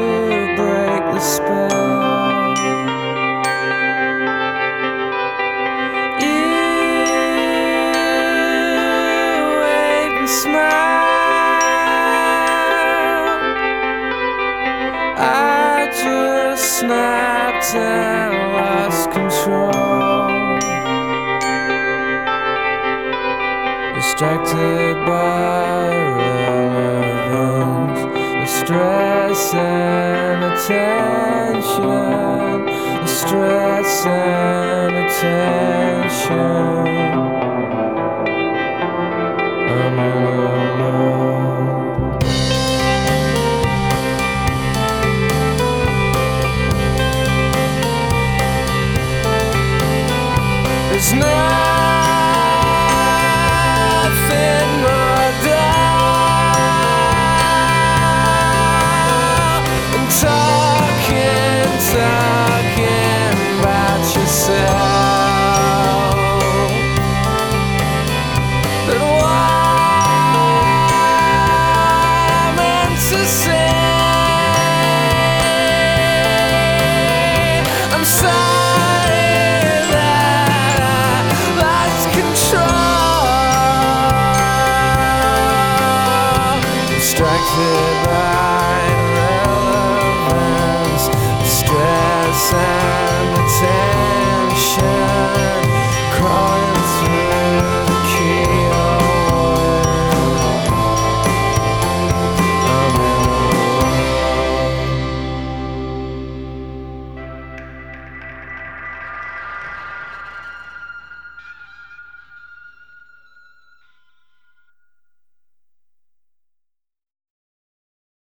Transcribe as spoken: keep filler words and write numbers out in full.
break the spell. You wave and smile. I just snapped and lost control, distracted by relevance, the stress and attention, the stress and attention. I'm in a